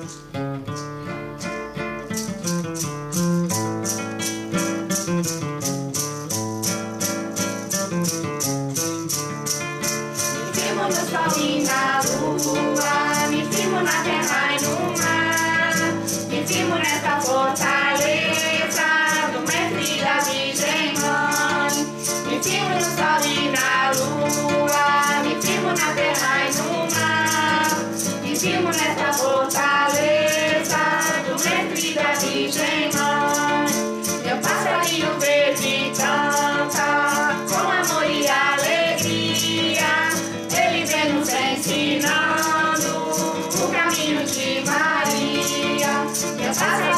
firmo no sol e na lua, me firmo na terra e no mar, me firmo nesta fortaleza do mestre da Virgem Mãe. Me firmo no sol e na lua, me firmo na terra e no mar, me firmo nesta fortaleza do mestre da Virgem Mãe. Meu passarinho verde canta com amor e alegria, ele vem nos ensinando o caminho de Maria. Meu passarinho